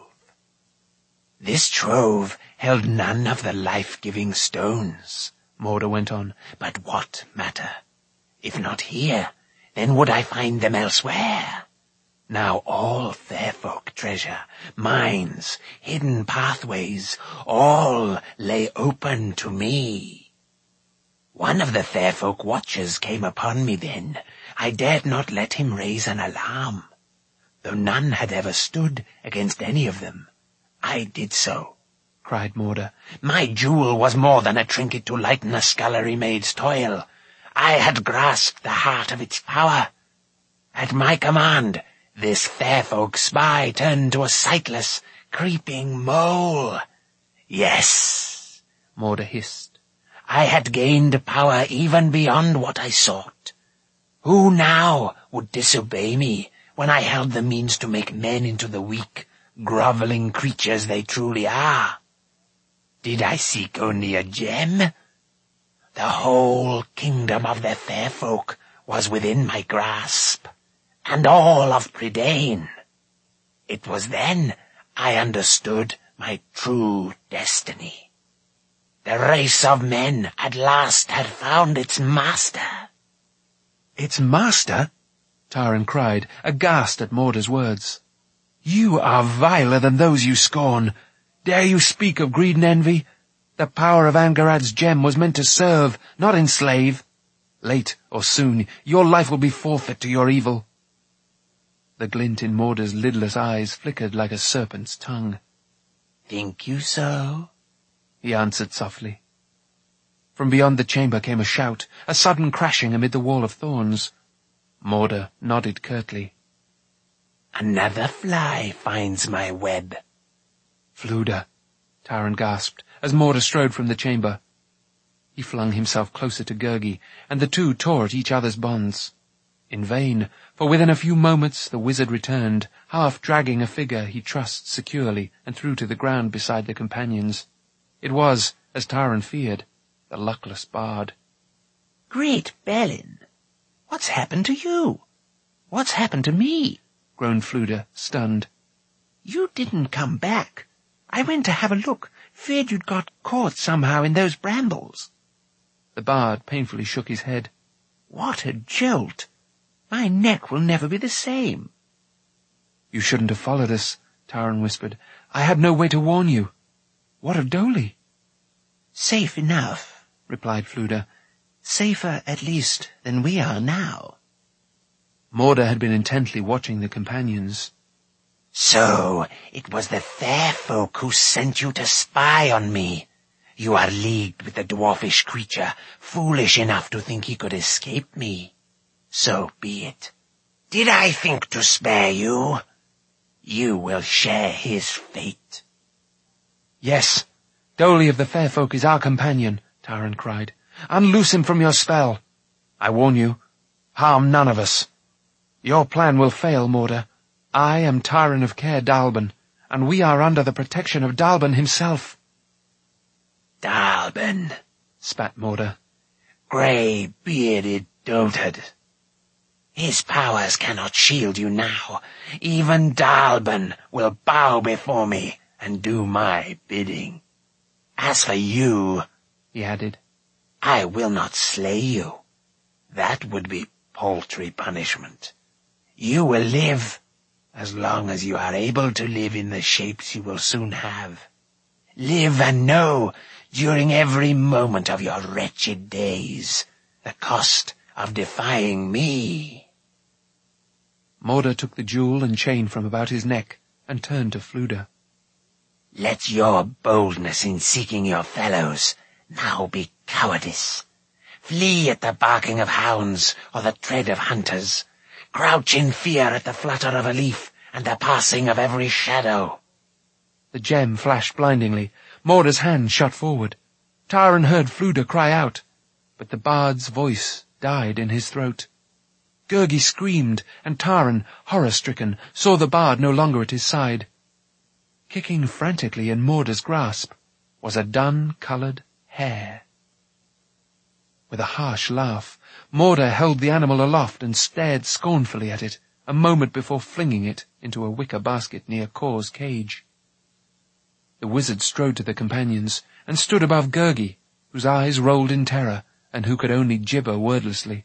This trove held none of the life-giving stones, Morda went on, but what matter? If not here, then would I find them elsewhere. Now all fair folk treasure, mines, hidden pathways, all lay open to me. One of the fair folk watchers came upon me then. I dared not let him raise an alarm. Though none had ever stood against any of them, I did so, cried Morda. My jewel was more than a trinket to lighten a scullery maid's toil. I had grasped the heart of its power. At my command, this fair folk spy turned to a sightless, creeping mole. Yes, Morda hissed. I had gained power even beyond what I sought. Who now would disobey me when I held the means to make men into the weak, grovelling creatures they truly are? Did I seek only a gem? The whole kingdom of the fair folk was within my grasp, and all of Prydain. It was then I understood my true destiny. The race of men at last had found its master. Its master? Taran cried, aghast at Morda's words. You are viler than those you scorn. Dare you speak of greed and envy? The power of Angarad's gem was meant to serve, not enslave. Late or soon, your life will be forfeit to your evil. The glint in Morda's lidless eyes flickered like a serpent's tongue. Think you so? He answered softly. From beyond the chamber came a shout, a sudden crashing amid the wall of thorns. Morda nodded curtly. Another fly finds my web. Flood, Taran gasped, as Morda strode from the chamber. He flung himself closer to Gurgi, and the two tore at each other's bonds. In vain, for within a few moments the wizard returned, half dragging a figure he trussed securely and threw to the ground beside the companions. It was, as Taran feared, the luckless bard. Great Balin! What's happened to you? What's happened to me? Groaned Flood, stunned. You didn't come back. I went to have a look, feared you'd got caught somehow in those brambles. The bard painfully shook his head. What a jolt! My neck will never be the same. You shouldn't have followed us, Taran whispered. I had no way to warn you. What of Doli? Safe enough, replied Flood. Safer, at least, than we are now. Morda had been intently watching the companions. So, it was the fair folk who sent you to spy on me. You are leagued with the dwarfish creature, foolish enough to think he could escape me. So be it. Did I think to spare you? You will share his fate. Yes, Doli of the fair folk is our companion, Taran cried. Unloose him from your spell. I warn you, harm none of us. Your plan will fail, Morda. I am Taran of Caer Dallben, and we are under the protection of Dallben himself. Dallben, spat Morda. Grey-bearded dotard. His powers cannot shield you now. Even Dallben will bow before me and do my bidding. As for you, he added, I will not slay you. That would be paltry punishment. You will live, as long as you are able to live in the shapes you will soon have. Live and know, during every moment of your wretched days, the cost of defying me. Morda took the jewel and chain from about his neck and turned to Flood. Let your boldness in seeking your fellows now be cowardice. Flee at the barking of hounds or the tread of hunters. Crouch in fear at the flutter of a leaf and the passing of every shadow. The gem flashed blindingly. Morda's hand shot forward. Taran heard Flood cry out, but the bard's voice died in his throat. Gurgi screamed, and Taran, horror-stricken, saw the bard no longer at his side. Kicking frantically in Morda's grasp was a dun-coloured hare. With a harsh laugh, Morda held the animal aloft and stared scornfully at it, a moment before flinging it into a wicker basket near Kor's cage. The wizard strode to the companions and stood above Gurgi, whose eyes rolled in terror and who could only gibber wordlessly.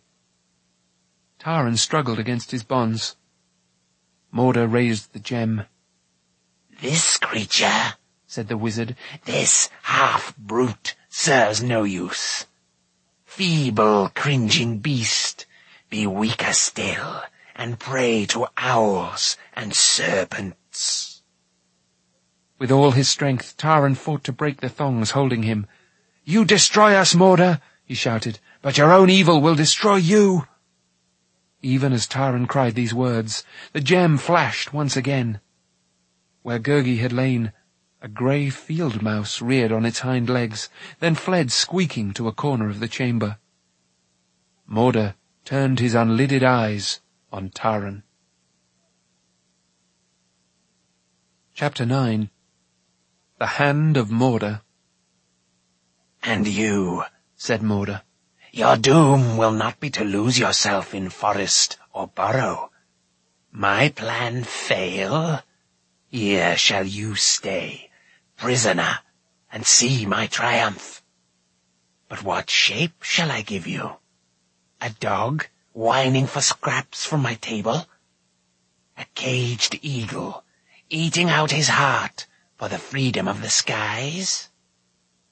Taran struggled against his bonds. Morda raised the gem. This creature, said the wizard, this half-brute serves no use. Feeble, cringing beast, be weaker still, and prey to owls and serpents. With all his strength, Taran fought to break the thongs holding him. You destroy us, Morda, he shouted, but your own evil will destroy you. Even as Taran cried these words, the gem flashed once again. Where Gurgi had lain, a grey field mouse reared on its hind legs, then fled squeaking to a corner of the chamber. Morda turned his unlidded eyes on Taran. Chapter 9. The Hand of Morda. And you, said Morda, your doom will not be to lose yourself in forest or burrow. My plan fail, here shall you stay, prisoner, and see my triumph. But what shape shall I give you? A dog whining for scraps from my table? A caged eagle eating out his heart for the freedom of the skies?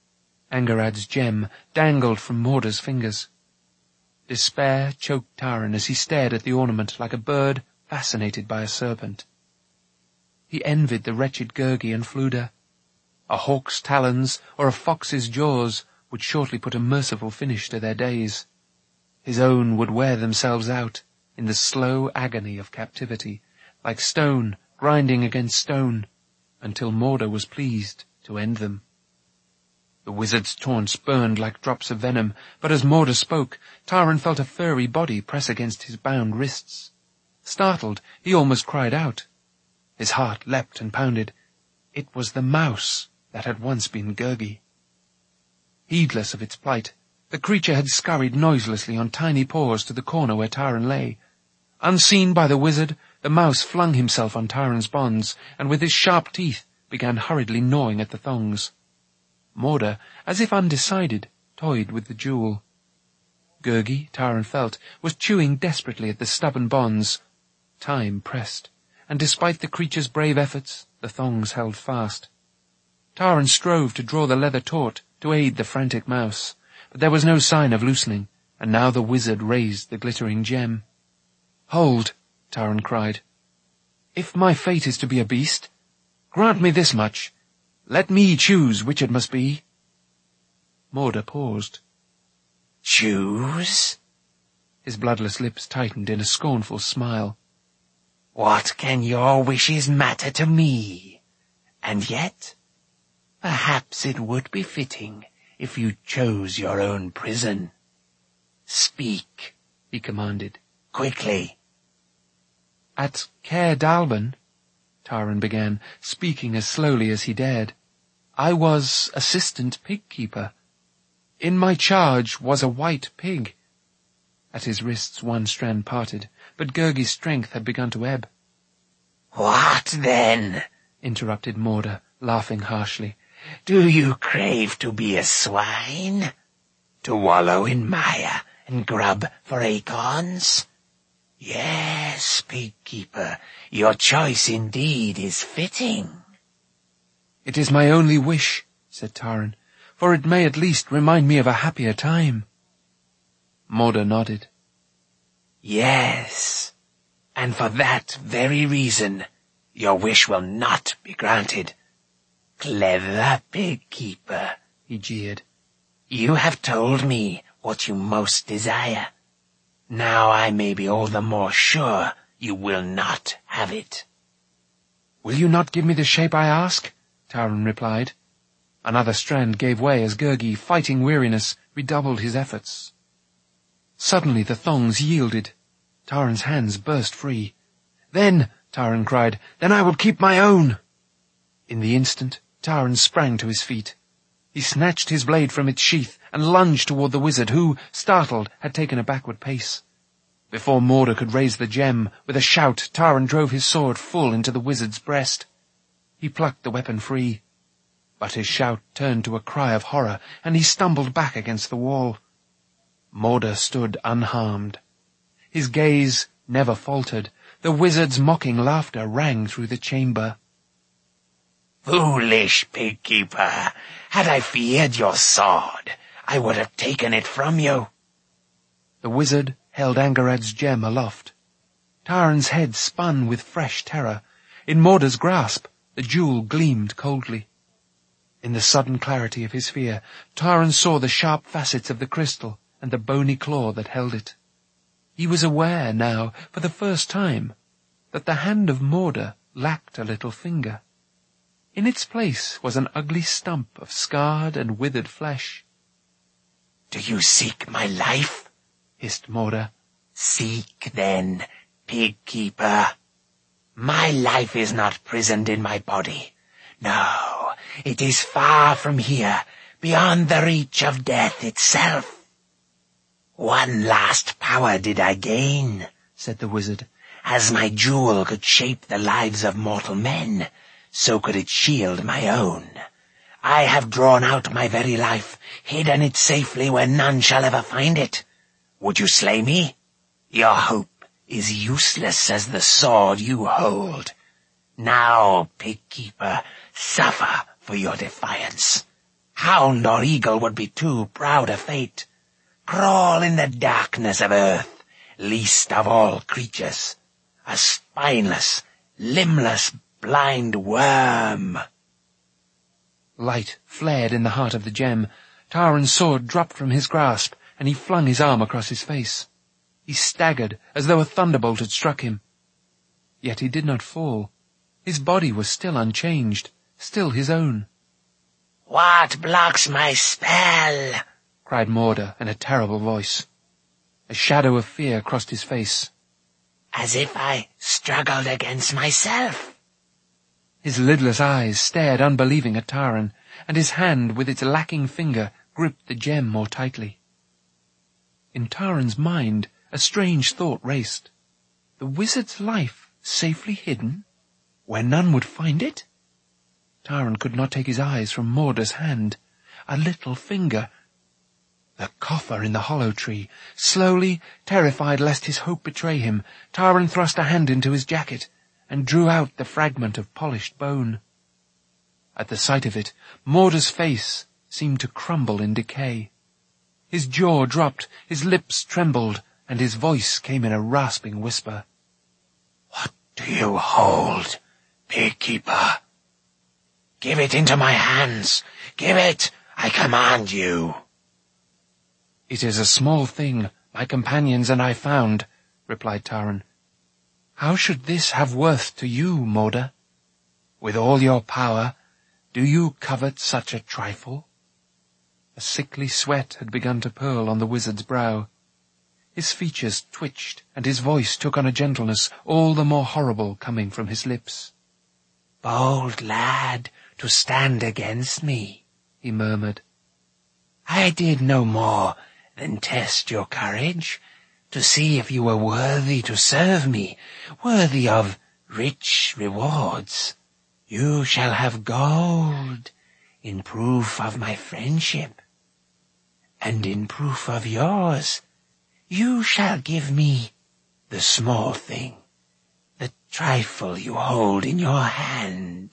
Angerad's gem dangled from Morda's fingers. Despair choked Taran as he stared at the ornament like a bird fascinated by a serpent. He envied the wretched Gurgi and Flood. A hawk's talons or a fox's jaws would shortly put a merciful finish to their days. His own would wear themselves out in the slow agony of captivity, like stone grinding against stone, until Morda was pleased to end them. The wizard's taunts burned like drops of venom, but as Morda spoke, Taran felt a furry body press against his bound wrists. Startled, he almost cried out. His heart leapt and pounded. It was the mouse that had once been Gurgi. Heedless of its plight, the creature had scurried noiselessly on tiny paws to the corner where Taran lay. Unseen by the wizard, the mouse flung himself on Taran's bonds, and with his sharp teeth began hurriedly gnawing at the thongs. Morda, as if undecided, toyed with the jewel. Gurgi, Taran felt, was chewing desperately at the stubborn bonds. Time pressed, and despite the creature's brave efforts, the thongs held fast. Taran strove to draw the leather taut to aid the frantic mouse, but there was no sign of loosening, and now the wizard raised the glittering gem. "Hold," Taran cried. "If my fate is to be a beast, grant me this much. Let me choose which it must be." Morda paused. "Choose?" His bloodless lips tightened in a scornful smile. "What can your wishes matter to me? And yet, perhaps it would be fitting if you chose your own prison. Speak," he commanded, "quickly." "At Caer Dallben," Taran began, speaking as slowly as he dared, "I was assistant pig-keeper. In my charge was a white pig." At his wrists one strand parted, but Gurgi's strength had begun to ebb. "What then?" interrupted Morda, laughing harshly. "Do you crave to be a swine? To wallow in mire and grub for acorns? Yes, pig-keeper, your choice indeed is fitting." "It is my only wish," said Taran, "for it may at least remind me of a happier time." Morda nodded. "Yes, and for that very reason, your wish will not be granted. Clever pig-keeper," he jeered. "You have told me what you most desire. Now I may be all the more sure you will not have it." "Will you not give me the shape I ask?" Taran replied. Another strand gave way as Gurgi, fighting weariness, redoubled his efforts. Suddenly the thongs yielded. Taran's hands burst free. "Then," Taran cried, "then I will keep my own." In the instant, Taran sprang to his feet. He snatched his blade from its sheath and lunged toward the wizard, who, startled, had taken a backward pace. Before Morda could raise the gem, with a shout, Taran drove his sword full into the wizard's breast. He plucked the weapon free, but his shout turned to a cry of horror, and he stumbled back against the wall. Morda stood unharmed. His gaze never faltered. The wizard's mocking laughter rang through the chamber. "Foolish pig-keeper, had I feared your sword, I would have taken it from you." The wizard held Angerad's gem aloft. Taran's head spun with fresh terror. In Morda's grasp, the jewel gleamed coldly. In the sudden clarity of his fear, Taran saw the sharp facets of the crystal and the bony claw that held it. He was aware now, for the first time, that the hand of Morda lacked a little finger. In its place was an ugly stump of scarred and withered flesh. "Do you seek my life?" hissed Morda. "Seek, then, pig-keeper. My life is not prisoned in my body. No, it is far from here, beyond the reach of death itself." "One last power did I gain," said the wizard. "As my jewel could shape the lives of mortal men, so could it shield my own. I have drawn out my very life, hidden it safely where none shall ever find it. Would you slay me? Your hope is useless as the sword you hold. Now, pig-keeper, suffer for your defiance. Hound or eagle would be too proud a fate. Crawl in the darkness of earth, least of all creatures, a spineless, limbless, blind worm. Light flared in the heart of the gem. Taran's sword dropped from his grasp, and he flung his arm across his face. He staggered as though a thunderbolt had struck him. Yet he did not fall. His body was still unchanged, still his own. "What blocks my spell?" cried Morda in a terrible voice. A shadow of fear crossed his face. "As if I struggled against myself." His lidless eyes stared unbelieving at Taran, and his hand with its lacking finger gripped the gem more tightly. In Taran's mind, a strange thought raced. The wizard's life safely hidden, where none would find it? Taran could not take his eyes from Morda's hand. A little finger. The coffer in the hollow tree. Slowly, terrified lest his hope betray him, Taran thrust a hand into his jacket and drew out the fragment of polished bone. At the sight of it, Morda's face seemed to crumble in decay. His jaw dropped, his lips trembled, and his voice came in a rasping whisper. "What do you hold, Pigkeeper? Give it into my hands. Give it, I command you." "It is a small thing my companions and I found," replied Taran. "How should this have worth to you, Morda? With all your power, do you covet such a trifle?" A sickly sweat had begun to purl on the wizard's brow. His features twitched, and his voice took on a gentleness all the more horrible coming from his lips. "Bold lad, to stand against me," he murmured. "I did no more than test your courage, to see if you were worthy to serve me, worthy of rich rewards. You shall have gold in proof of my friendship, and in proof of yours, you shall give me the small thing, the trifle you hold in your hand."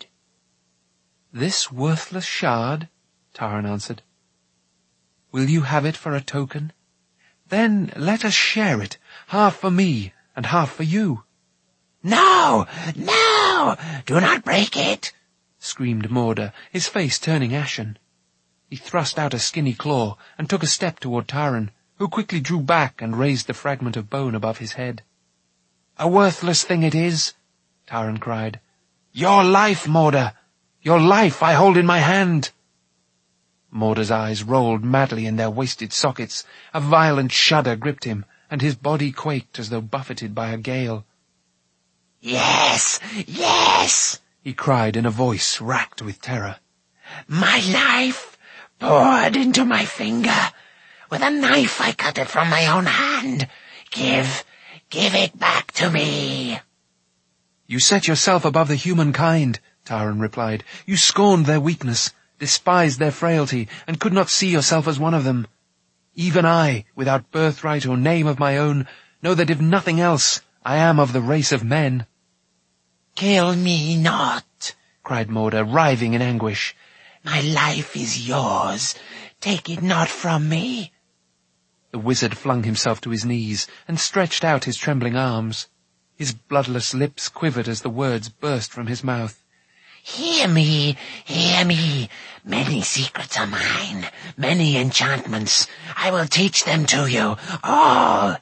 "This worthless shard?" Taran answered. "Will you have it for a token? Then let us share it, half for me and half for you." "No, no, do not break it," screamed Morda, his face turning ashen. He thrust out a skinny claw and took a step toward Taran, who quickly drew back and raised the fragment of bone above his head. "A worthless thing it is," Taran cried. "Your life, Morda! Your life I hold in my hand!" Morda's eyes rolled madly in their wasted sockets. A violent shudder gripped him, and his body quaked as though buffeted by a gale. "Yes, yes," he cried in a voice racked with terror. "My life poured into my finger. With a knife I cut it from my own hand. Give it back to me." "You set yourself above the humankind," Taran replied. "You scorned their weakness, despised their frailty, and could not see yourself as one of them. Even I, without birthright or name of my own, know that if nothing else, I am of the race of men." "Kill me not," cried Morda, writhing in anguish. "My life is yours. Take it not from me." The wizard flung himself to his knees and stretched out his trembling arms. His bloodless lips quivered as the words burst from his mouth. Hear me, hear me. Many secrets are mine, many enchantments. I will teach them to you, all.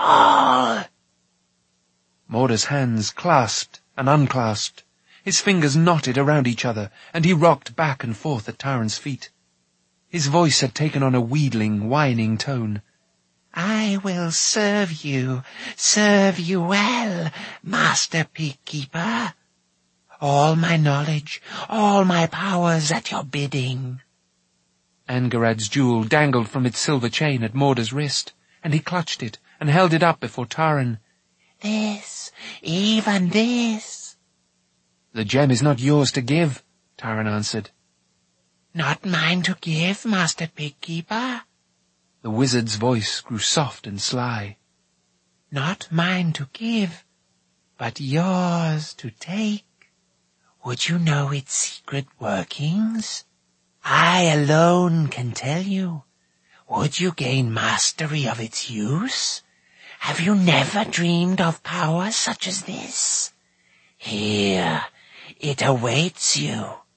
Morda's hands clasped and unclasped. His fingers knotted around each other, and he rocked back and forth at Taran's feet. His voice had taken on a wheedling, whining tone. "I will serve you well, Master Pigkeeper. All my knowledge, all my powers at your bidding." Angarad's jewel dangled from its silver chain at Morda's wrist, and he clutched it and held it up before Taran. "This, even this." "The gem is not yours to give," Taran answered. "Not mine to give, Master Pigkeeper." The wizard's voice grew soft and sly. "Not mine to give, but yours to take. Would you know its secret workings?" I alone can tell you. Would you gain mastery of its use? Have you never dreamed of power such as this? Here, it awaits you.